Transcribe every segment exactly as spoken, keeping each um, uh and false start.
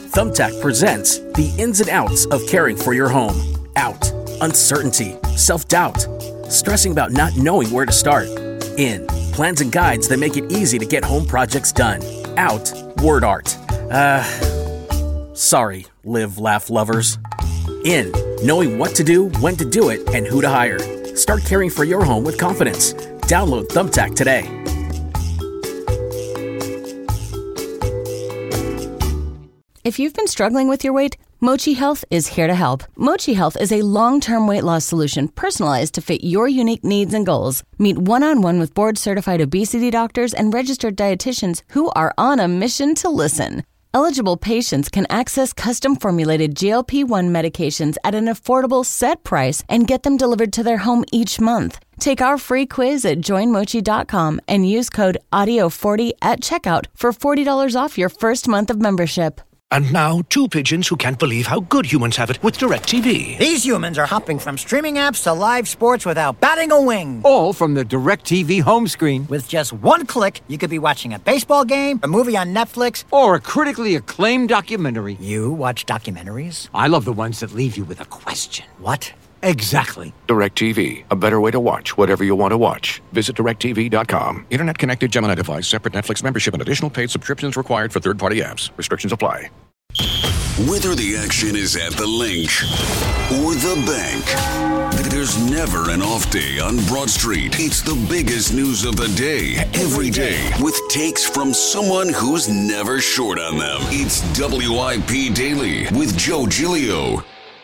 Thumbtack presents the ins and outs of caring for your home. Out, uncertainty, self-doubt, stressing about not knowing where to start. In, plans and guides that make it easy to get home projects done. Out, word art. Uh, sorry, live, laugh lovers. In, knowing what to do, when to do it, and who to hire. Start caring for your home with confidence. Download Thumbtack today. If you've been struggling with your weight, Mochi Health is here to help. Mochi Health is a long-term weight loss solution personalized to fit your unique needs and goals. Meet one-on-one with board-certified obesity doctors and registered dietitians who are on a mission to listen. Eligible patients can access custom-formulated G L P one medications at an affordable set price and get them delivered to their home each month. Take our free quiz at join mochi dot com and use code audio forty at checkout for forty dollars off your first month of membership. And now, two pigeons who can't believe how good humans have it with DirecTV. These humans are hopping from streaming apps to live sports without batting a wing. All from the DirecTV home screen. With just one click, you could be watching a baseball game, a movie on Netflix, or a critically acclaimed documentary. You watch documentaries? I love the ones that leave you with a question. What? Exactly. DirecTV. A better way to watch whatever you want to watch. Visit direct T V dot com. Internet-connected Gemini device. Separate Netflix membership and additional paid subscriptions required for third-party apps. Restrictions apply. Whether the action is at the link or the bank, there's never an off day on Broad Street. It's the biggest news of the day, every day, with takes from someone who's never short on them. It's W I P Daily with Joe Giglio.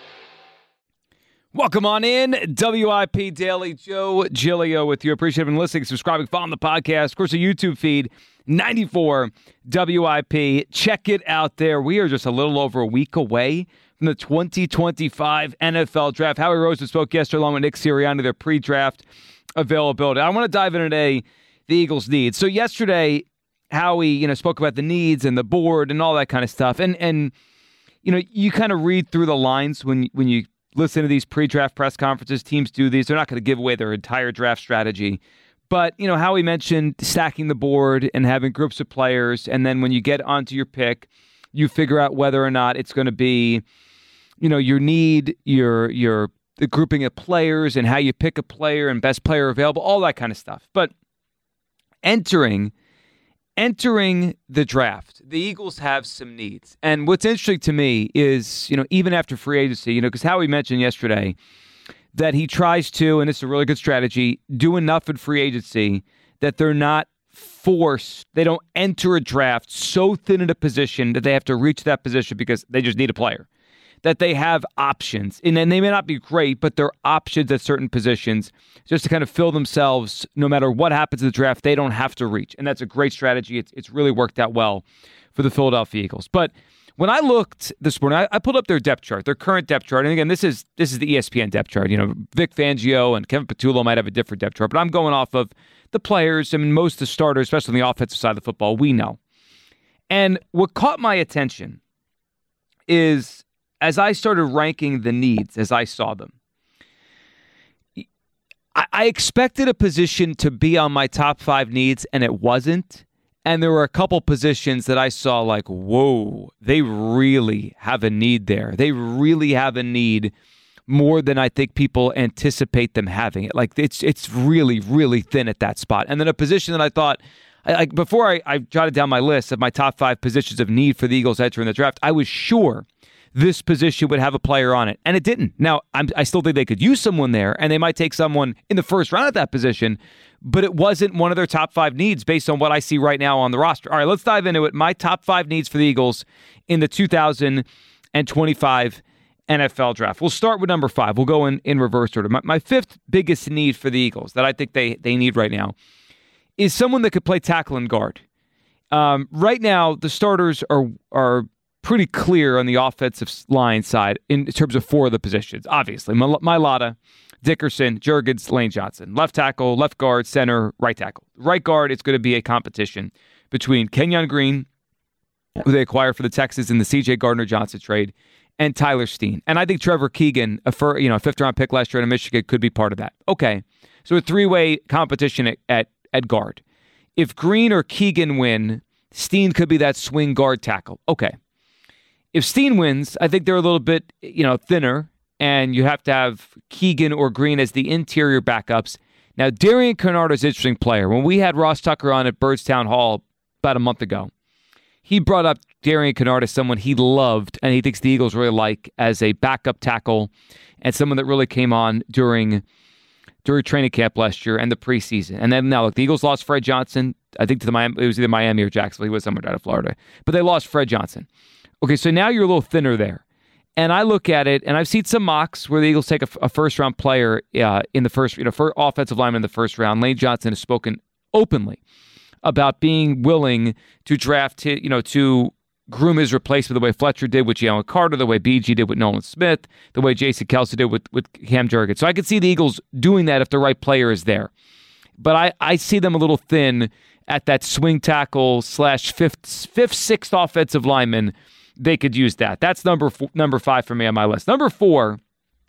Welcome on in, W I P Daily. Joe Giglio with you. Appreciate everyone listening, subscribing, following the podcast. Of course, the YouTube feed, ninety-four W I P. Check it out there. We are just a little over a week away from the twenty twenty-five N F L Draft. Howie Roseman spoke yesterday along with Nick Sirianni, their pre-draft availability. I want to dive in today, the Eagles' needs. So yesterday, Howie, you know, spoke about the needs and the board and all that kind of stuff. And, and you know, you kind of read through the lines when when you listen to these pre-draft press conferences. Teams do these. They're not going to give away their entire draft strategy. But, you know, Howie mentioned stacking the board and having groups of players. And then when you get onto your pick, you figure out whether or not it's going to be, you know, your need, your, your the grouping of players and how you pick a player and best player available, all that kind of stuff. But entering Entering the draft, the Eagles have some needs. And what's interesting to me is, you know, even after free agency, you know, because Howie mentioned yesterday that he tries to, and it's a really good strategy, do enough in free agency that they're not forced, they don't enter a draft so thin in a position that they have to reach that position because they just need a player. That they have options, and then they may not be great, but they're options at certain positions just to kind of fill themselves. No matter what happens in the draft, they don't have to reach, and that's a great strategy. It's it's really worked out well for the Philadelphia Eagles. But when I looked this morning, I, I pulled up their depth chart, their current depth chart, and again, this is this is the E S P N depth chart. You know, Vic Fangio and Kevin Patullo might have a different depth chart, but I'm going off of the players. I mean, most of the starters, especially on the offensive side of the football, we know. And what caught my attention is, as I started ranking the needs as I saw them, I, I expected a position to be on my top five needs, and it wasn't. And there were a couple positions that I saw like, whoa, they really have a need there. They really have a need more than I think people anticipate them having it. Like, it's it's really, really thin at that spot. And then a position that I thought, I, like before I, I jotted down my list of my top five positions of need for the Eagles entering the draft, I was sure this position would have a player on it, and it didn't. Now, I'm, I still think they could use someone there, and they might take someone in the first round at that position, but it wasn't one of their top five needs based on what I see right now on the roster. All right, let's dive into it. My top five needs for the Eagles in the two thousand twenty-five N F L Draft. We'll start with number five. We'll go in, in reverse order. My, my fifth biggest need for the Eagles that I think they, they need right now is someone that could play tackle and guard. Um, right now, the starters are are pretty clear on the offensive line side in terms of four of the positions. Obviously, Mailata, Dickerson, Jurgens, Lane Johnson. Left tackle, left guard, center, right tackle. Right guard, it's going to be a competition between Kenyon Green, who they acquired for the Texans in the C J Gardner-Johnson trade, and Tyler Steen. And I think Trevor Keegan, a fir- you know, fifth-round pick last year in Michigan, could be part of that. Okay, so a three-way competition at, at, at guard. If Green or Keegan win, Steen could be that swing guard tackle. Okay. If Steen wins, I think they're a little bit, you know, thinner, and you have to have Keegan or Green as the interior backups. Now, Darian Kennard is an interesting player. When we had Ross Tucker on at Byrdstown Hall about a month ago, he brought up Darian Kennard as someone he loved and he thinks the Eagles really like as a backup tackle and someone that really came on during during training camp last year and the preseason. And then now, look, the Eagles lost Fred Johnson. I think to the Miami, it was either Miami or Jacksonville. He was somewhere out of Florida. But they lost Fred Johnson. Okay, so now you're a little thinner there. And I look at it, and I've seen some mocks where the Eagles take a, a first-round player uh, in the first, you know, for offensive lineman in the first round. Lane Johnson has spoken openly about being willing to draft, you know, to groom his replacement the way Fletcher did with Jalen Carter, the way B G did with Nolan Smith, the way Jason Kelce did with, with Cam Jurgens. So I could see the Eagles doing that if the right player is there. But I, I see them a little thin at that swing tackle slash fifth, fifth, sixth offensive lineman. They could use that. That's number four, number five for me on my list. Number four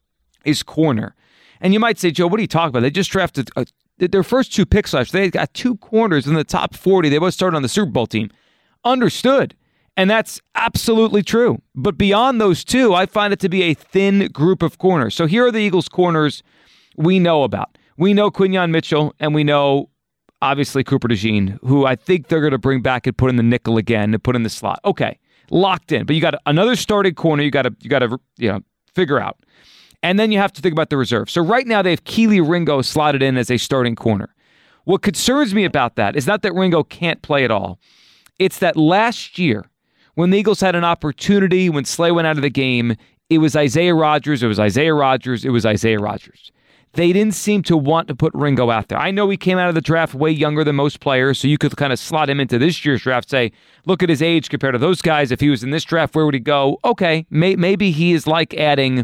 is corner. And you might say, Joe, what are you talking about? They just drafted a, their first two picks last year. They got two corners in the top forty. They both started on the Super Bowl team. Understood. And that's absolutely true. But beyond those two, I find it to be a thin group of corners. So here are the Eagles' corners we know about. We know Quinyon Mitchell, and we know, obviously, Cooper DeJean, who I think they're going to bring back and put in the nickel again and put in the slot. Okay. Locked in, but you got another starting corner. You got to you got to you know figure out, and then you have to think about the reserve. So right now they have Kelee Ringo slotted in as a starting corner. What concerns me about that is not that Ringo can't play at all. It's that last year when the Eagles had an opportunity, when Slay went out of the game, it was Isaiah Rodgers. It was Isaiah Rodgers. It was Isaiah Rodgers. They didn't seem to want to put Ringo out there. I know he came out of the draft way younger than most players, so you could kind of slot him into this year's draft, say, look at his age compared to those guys. If he was in this draft, where would he go? Okay, may, maybe he is like adding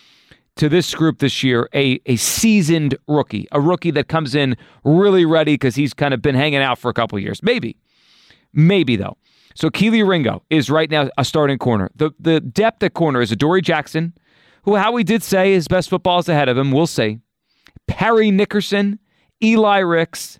to this group this year a, a seasoned rookie, a rookie that comes in really ready because he's kind of been hanging out for a couple of years. Maybe. Maybe, though. So Kelee Ringo is right now a starting corner. The, the depth at corner is Adoree Jackson, who Howie did say his best football is ahead of him. We'll see. Perry Nickerson, Eli Ricks,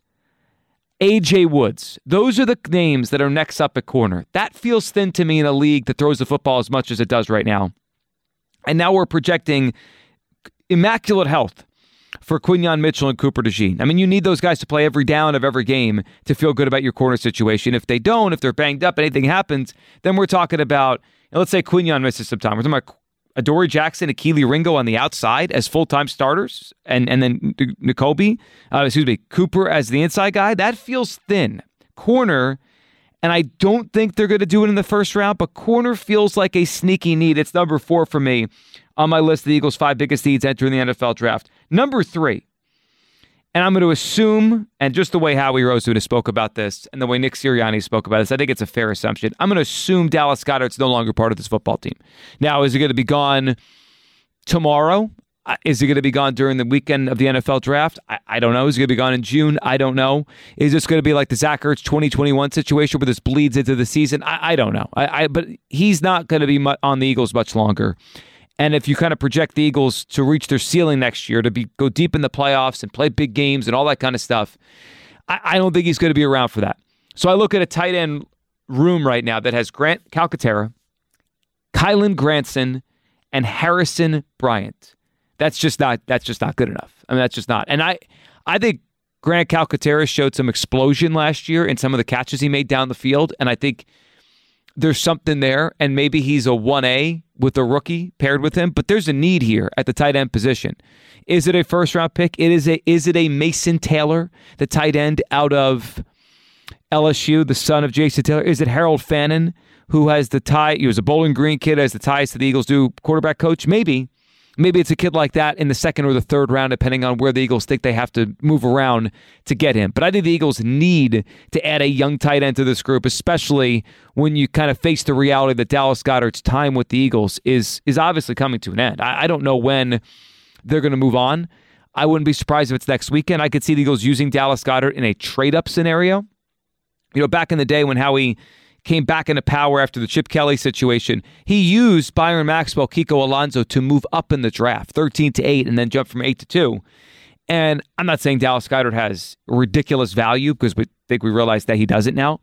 A J Woods. Those are the names that are next up at corner. That feels thin to me in a league that throws the football as much as it does right now. And now we're projecting immaculate health for Quinyon Mitchell and Cooper DeJean. I mean, you need those guys to play every down of every game to feel good about your corner situation. If they don't, if they're banged up, anything happens, then we're talking about, let's say Quinyon misses some time. We're talking about Adoree Jackson and Kelee Ringo on the outside as full-time starters, and, and then N'Kobe, uh, excuse me, Cooper as the inside guy. That feels thin. Corner, and I don't think they're going to do it in the first round, but corner feels like a sneaky need. It's number four for me on my list of the Eagles' five biggest needs entering the N F L draft. Number three, and I'm going to assume, and just the way Howie Roseman spoke about this and the way Nick Sirianni spoke about this, I think it's a fair assumption. I'm going to assume Dallas Goedert's no longer part of this football team. Now, is he going to be gone tomorrow? Is he going to be gone during the weekend of the N F L draft? I, I don't know. Is he going to be gone in June? I don't know. Is this going to be like the Zach Ertz twenty twenty-one situation where this bleeds into the season? I, I don't know. I, I, but he's not going to be mu- on the Eagles much longer. And if you kind of project the Eagles to reach their ceiling next year, to be go deep in the playoffs and play big games and all that kind of stuff, I, I don't think he's going to be around for that. So I look at a tight end room right now that has Grant Calcaterra, Kylan Granson, and Harrison Bryant. That's just not that's just not good enough. I mean, that's just not. And I I think Grant Calcaterra showed some explosion last year in some of the catches he made down the field, and I think there's something there, and maybe he's a one A with a rookie paired with him, but there's a need here at the tight end position. Is it a first-round pick? It is a is it a Mason Taylor, the tight end out of L S U, the son of Jason Taylor? Is it Harold Fannin, who has the tie? He was a Bowling Green kid, has the ties to the Eagles, do quarterback coach? Maybe. Maybe it's a kid like that in the second or the third round, depending on where the Eagles think they have to move around to get him. But I think the Eagles need to add a young tight end to this group, especially when you kind of face the reality that Dallas Goedert's time with the Eagles is is obviously coming to an end. I, I don't know when they're going to move on. I wouldn't be surprised if it's next weekend. I could see the Eagles using Dallas Goedert in a trade-up scenario. You know, back in the day when Howie came back into power after the Chip Kelly situation, he used Byron Maxwell, Kiko Alonso to move up in the draft, thirteen to eight, and then jump from eight to two. And I'm not saying Dallas Goedert has ridiculous value, because we think we realize that he doesn't now.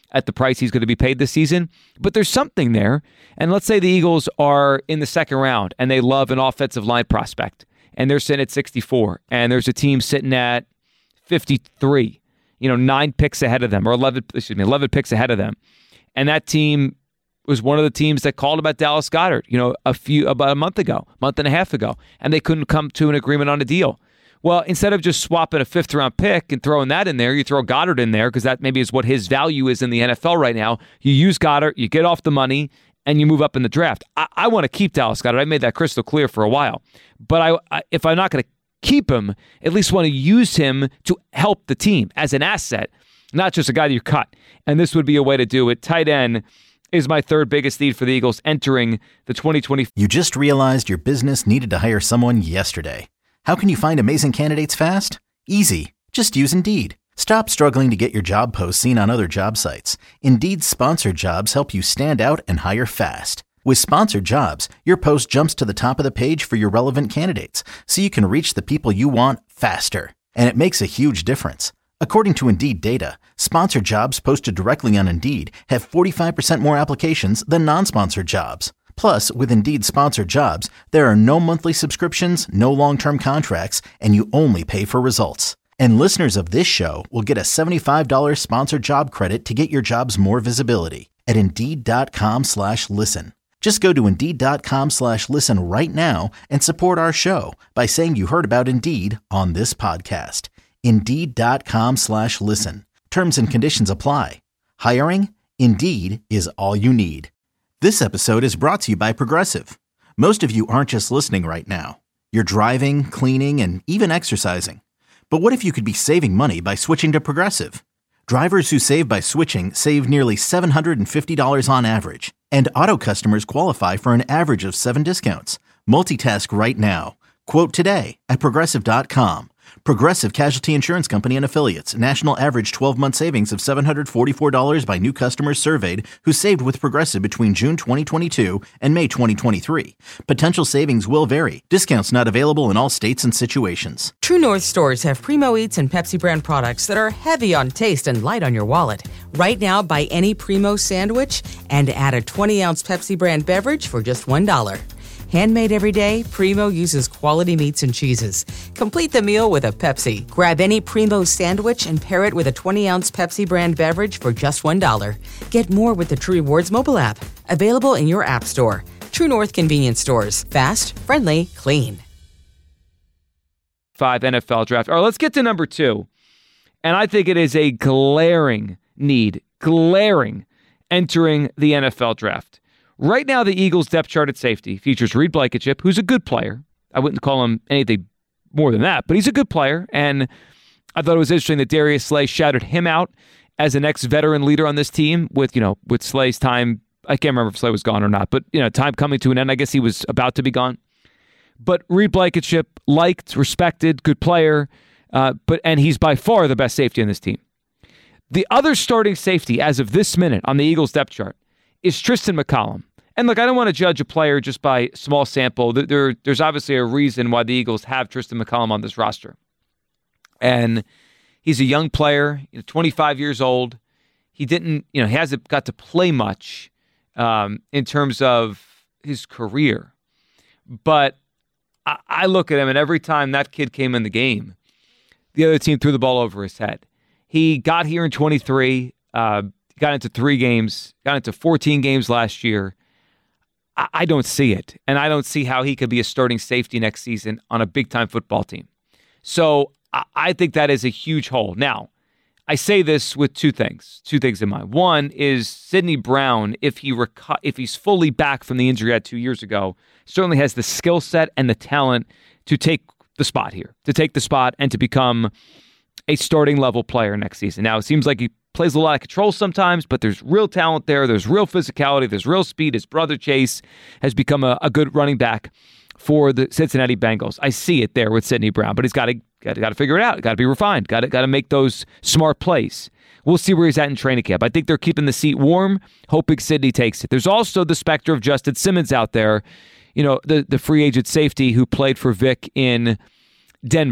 at the price he's going to be paid this season, but there's something there. And let's say the Eagles are in the second round and they love an offensive line prospect and they're sitting at sixty-four and there's a team sitting at fifty-three, you know, nine picks ahead of them or eleven, excuse me, eleven picks ahead of them. And that team was one of the teams that called about Dallas Goedert, you know, a few, about a month ago, month and a half ago, and they couldn't come to an agreement on a deal. Well, instead of just swapping a fifth round pick and throwing that in there, you throw Goddard in there because that maybe is what his value is in the N F L right now. You use Goddard, you get off the money, and you move up in the draft. I, I want to keep Dallas Goedert. I made that crystal clear for a while. But I, I if I'm not going to keep him, at least want to use him to help the team as an asset, not just a guy that you cut. And this would be a way to do it. Tight end is my third biggest need for the Eagles entering the twenty twenty. You just realized your business needed to hire someone yesterday. How can you find amazing candidates fast? Easy. Just use Indeed. Stop struggling to get your job posts seen on other job sites. Indeed's sponsored jobs help you stand out and hire fast. With sponsored jobs, your post jumps to the top of the page for your relevant candidates, so you can reach the people you want faster. And it makes a huge difference. According to Indeed data, sponsored jobs posted directly on Indeed have forty-five percent more applications than non-sponsored jobs. Plus, with Indeed sponsored jobs, there are no monthly subscriptions, no long-term contracts, and you only pay for results. And listeners of this show will get a seventy-five dollars sponsored job credit to get your jobs more visibility at Indeed.com slash listen. Just go to Indeed.com slash listen right now and support our show by saying you heard about Indeed on this podcast. Indeed.com slash listen. Terms and conditions apply. Hiring? Indeed is all you need. This episode is brought to you by Progressive. Most of you aren't just listening right now. You're driving, cleaning, and even exercising. But what if you could be saving money by switching to Progressive? Drivers who save by switching save nearly seven hundred fifty dollars on average. And auto customers qualify for an average of seven discounts. Multitask right now. Quote today at Progressive dot com. Progressive Casualty Insurance Company and Affiliates. National average twelve-month savings of seven hundred forty-four dollars by new customers surveyed who saved with Progressive between June twenty twenty-two and May twenty twenty-three. Potential savings will vary. Discounts not available in all states and situations. True North stores have Primo Eats and Pepsi brand products that are heavy on taste and light on your wallet. Right now, buy any Primo sandwich and add a twenty-ounce Pepsi brand beverage for just one dollar. Handmade every day, Primo uses quality meats and cheeses. Complete the meal with a Pepsi. Grab any Primo sandwich and pair it with a twenty-ounce Pepsi brand beverage for just one dollar. Get more with the True Rewards mobile app. Available in your app store. True North convenience stores. Fast, friendly, clean. Five N F L draft. All right, let's get to number two. And I think it is a glaring need, glaring, entering the N F L draft. Right now, the Eagles' depth chart at safety features Reed Blankenship, who's a good player. I wouldn't call him anything more than that, but he's a good player. And I thought it was interesting that Darius Slay shouted him out as an ex-veteran leader on this team with, you know, with Slay's time. I can't remember if Slay was gone or not, but, you know, time coming to an end. I guess he was about to be gone. But Reed Blankenship, liked, respected, good player, uh, but and he's by far the best safety on this team. The other starting safety as of this minute on the Eagles' depth chart is Tristan McCollum. And look, I don't want to judge a player just by small sample. There, there's obviously a reason why the Eagles have Tristan McCollum on this roster. And he's a young player, you know, twenty-five years old. He didn't, you know, he hasn't got to play much um, in terms of his career. But I, I look at him, and every time that kid came in the game, the other team threw the ball over his head. He got here in twenty-three, uh, got into three games, got into fourteen games last year. I, I don't see it, and I don't see how he could be a starting safety next season on a big-time football team. So I, I think that is a huge hole. Now, I say this with two things, two things in mind. One is Sidney Brown, if he reco- if he's fully back from the injury he had two years ago, certainly has the skill set and the talent to take the spot here, to take the spot and to become a starting level player next season. Now, it seems like he plays a lot of control sometimes, but there's real talent there. There's real physicality. There's real speed. His brother Chase has become a, a good running back for the Cincinnati Bengals. I see it there with Sidney Brown, but he's got to got to got to figure it out. Got to be refined. Got to got to make those smart plays. We'll see where he's at in training camp. I think they're keeping the seat warm, hoping Sidney takes it. There's also the specter of Justin Simmons out there, you know, the the free agent safety who played for Vic in Denver.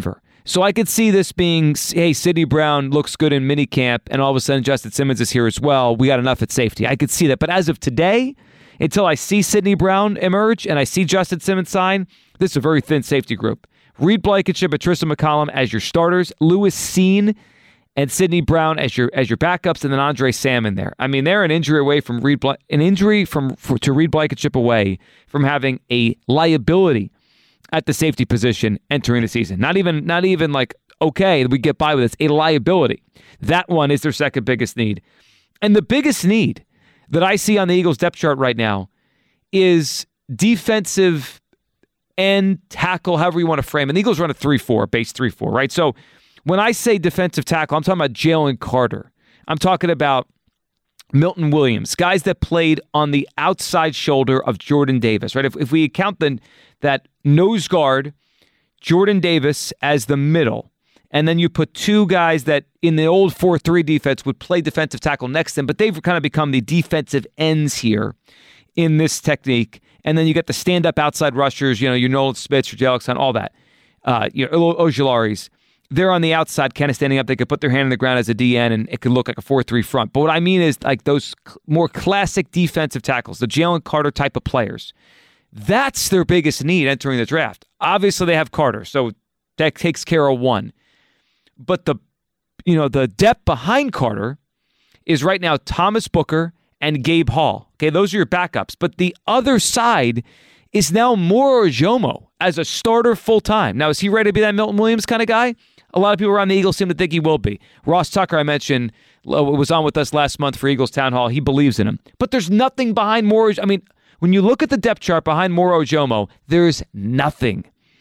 So I could see this being, hey, Sidney Brown looks good in minicamp, and all of a sudden Justin Simmons is here as well. We got enough at safety. I could see that. But as of today, until I see Sidney Brown emerge and I see Justin Simmons sign, this is a very thin safety group. Reed Blankenship and Tristan McCollum as your starters. Lewis Cine and Sidney Brown as your as your backups, and then Andre Salmon there. I mean, they're an injury away from Reed Bl- an injury from for, to Reed Blankenship away from having a liability at the safety position entering the season. Not even not even like, okay, we get by with this. A liability. That one is their second biggest need. And the biggest need that I see on the Eagles depth chart right now is defensive end, tackle, however you want to frame it. The Eagles run a three four, base three four, right? So when I say defensive tackle, I'm talking about Jalen Carter. I'm talking about Milton Williams, guys that played on the outside shoulder of Jordan Davis, right? If, if we count the, that nose guard, Jordan Davis as the middle, and then you put two guys that in the old four three defense would play defensive tackle next to them, but they've kind of become the defensive ends here in this technique. And then you get the stand-up outside rushers, you know, your Nolan Smiths, your Jalen Alexander, all that. Uh, you know, Ojularis. They're on the outside, kind of standing up. They could put their hand on the ground as a D N, and it could look like a four three front. But what I mean is like those more classic defensive tackles, the Jalen Carter type of players. That's their biggest need entering the draft. Obviously, they have Carter, so that takes care of one. But the, you know, the depth behind Carter is right now Thomas Booker and Gabe Hall. Okay, those are your backups. But the other side is now Moro Ojomo as a starter full-time. Now, is he ready to be that Milton Williams kind of guy? A lot of people around the Eagles seem to think he will be. Ross Tucker, I mentioned, was on with us last month for Eagles Town Hall. He believes in him. But there's nothing behind Moro. I mean, when you look at the depth chart behind Moro Ojomo, there's nothing.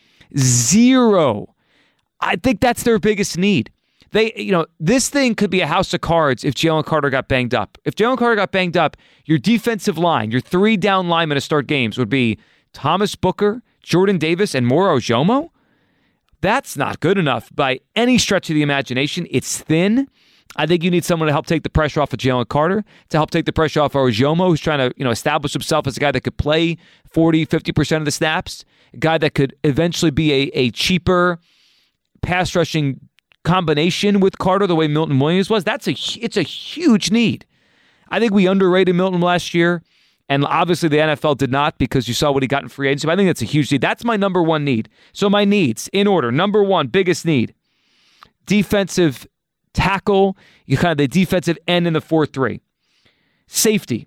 Zero. I think that's their biggest need. They, you know, this thing could be a house of cards if Jalen Carter got banged up. If Jalen Carter got banged up, your defensive line, your three down linemen to start games would be Thomas Booker, Jordan Davis, and Moro Ojomo. That's not good enough by any stretch of the imagination. It's thin. I think you need someone to help take the pressure off of Jalen Carter, to help take the pressure off of Ojomo, who's trying to, you know, establish himself as a guy that could play forty, fifty percent of the snaps, a guy that could eventually be a, a cheaper pass rushing combination with Carter the way Milton Williams was. That's a it's a huge need. I think we underrated Milton last year, and obviously the N F L did not because you saw what he got in free agency. But I think that's a huge need. That's my number one need. So my needs in order. Number one, biggest need, defensive tackle. You kind of the defensive end in the four three. Safety,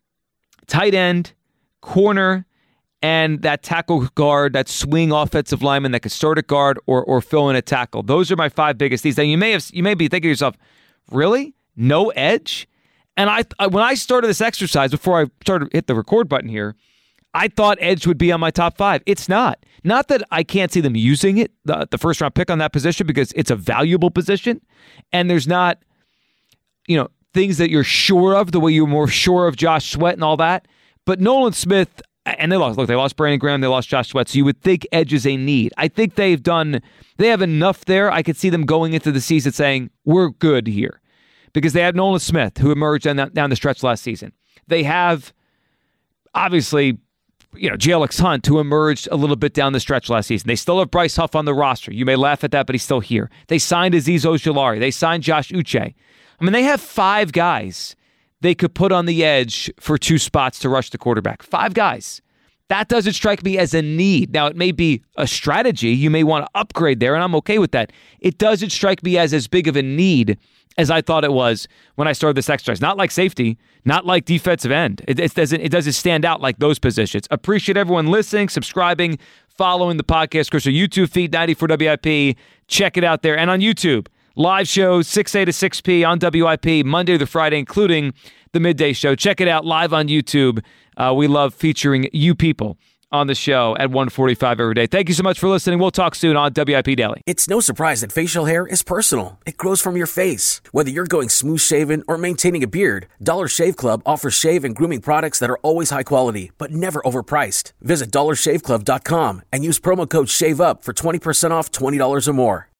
tight end, corner, and that tackle guard, that swing offensive lineman that could start at guard or or fill in a tackle. Those are my five biggest needs. Now you may have you may be thinking to yourself, really? No edge? And I, I when I started this exercise before I started hit the record button here, I thought edge would be on my top five. It's not. Not that I can't see them using it, the, the first round pick on that position, because it's a valuable position, and there's not, you know, things that you're sure of the way you're more sure of Josh Sweat and all that. But Nolan Smith. And they lost. Look, they lost Brandon Graham. They lost Josh Sweat. So you would think edge is a need. I think they've done. They have enough there. I could see them going into the season saying we're good here, because they had Nolan Smith, who emerged down, down the stretch last season. They have obviously, you know, J L X Hunt, who emerged a little bit down the stretch last season. They still have Bryce Huff on the roster. You may laugh at that, but he's still here. They signed Azeez Ojulari. They signed Josh Uche. I mean, they have five guys they could put on the edge for two spots to rush the quarterback. Five guys. That doesn't strike me as a need. Now, it may be a strategy. You may want to upgrade there, and I'm okay with that. It doesn't strike me as as big of a need as I thought it was when I started this exercise. Not like safety, not like defensive end. It, it doesn't it doesn't stand out like those positions. Appreciate everyone listening, subscribing, following the podcast. Of course, our YouTube feed, ninety-four W I P. Check it out there. And on YouTube, live shows, six A to six P on W I P, Monday to Friday, including the midday show. Check it out live on YouTube. Uh, we love featuring you people on the show at one forty-five every day. Thank you so much for listening. We'll talk soon on W I P Daily. It's no surprise that facial hair is personal. It grows from your face. Whether you're going smooth shaven or maintaining a beard, Dollar Shave Club offers shave and grooming products that are always high quality, but never overpriced. Visit dollar shave club dot com and use promo code SHAVEUP for twenty percent off twenty dollars or more.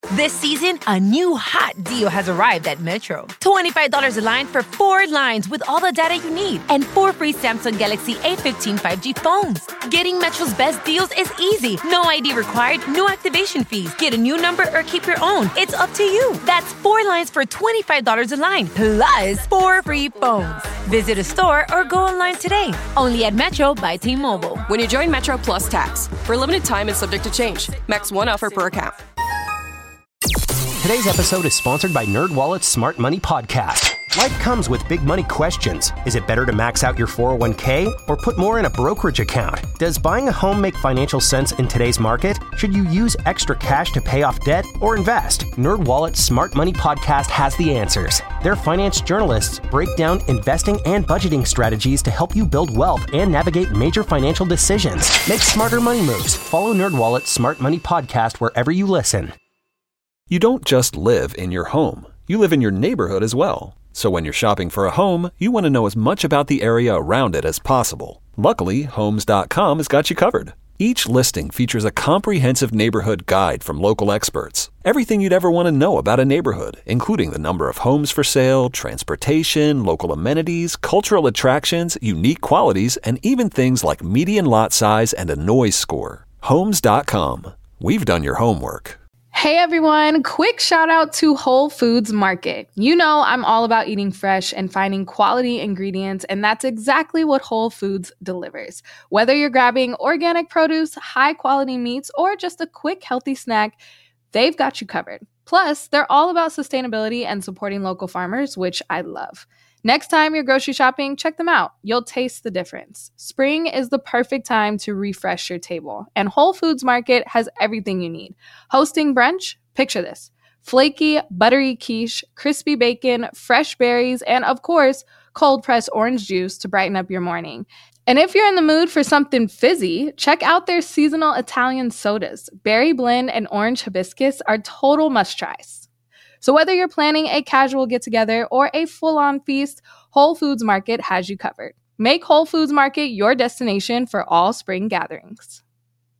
This season, a new hot deal has arrived at Metro. twenty-five dollars a line for four lines with all the data you need and four free Samsung Galaxy A fifteen five G phones. Getting Metro's best deals is easy. No I D required, no activation fees. Get a new number or keep your own. It's up to you. That's four lines for twenty-five dollars a line, plus four free phones. Visit a store or go online today. Only at Metro by T-Mobile. When you join Metro Plus Tax. For a limited time and subject to change. Max one offer per account. Today's episode is sponsored by NerdWallet's Smart Money Podcast. Life comes with big money questions. Is it better to max out your four oh one k or put more in a brokerage account? Does buying a home make financial sense in today's market? Should you use extra cash to pay off debt or invest? NerdWallet's Smart Money Podcast has the answers. Their finance journalists break down investing and budgeting strategies to help you build wealth and navigate major financial decisions. Make smarter money moves. Follow NerdWallet's Smart Money Podcast wherever you listen. You don't just live in your home. You live in your neighborhood as well. So when you're shopping for a home, you want to know as much about the area around it as possible. Luckily, Homes dot com has got you covered. Each listing features a comprehensive neighborhood guide from local experts. Everything you'd ever want to know about a neighborhood, including the number of homes for sale, transportation, local amenities, cultural attractions, unique qualities, and even things like median lot size and a noise score. Homes dot com. We've done your homework. Hey everyone, quick shout out to Whole Foods Market. You know I'm all about eating fresh and finding quality ingredients, and that's exactly what Whole Foods delivers. Whether you're grabbing organic produce, high quality meats, or just a quick healthy snack, they've got you covered. Plus, they're all about sustainability and supporting local farmers, which I love. Next time you're grocery shopping, check them out. You'll taste the difference. Spring is the perfect time to refresh your table, and Whole Foods Market has everything you need. Hosting brunch? Picture this. Flaky, buttery quiche, crispy bacon, fresh berries, and of course, cold-pressed orange juice to brighten up your morning. And if you're in the mood for something fizzy, check out their seasonal Italian sodas. Berry blend and orange hibiscus are total must-tries. So whether you're planning a casual get-together or a full-on feast, Whole Foods Market has you covered. Make Whole Foods Market your destination for all spring gatherings.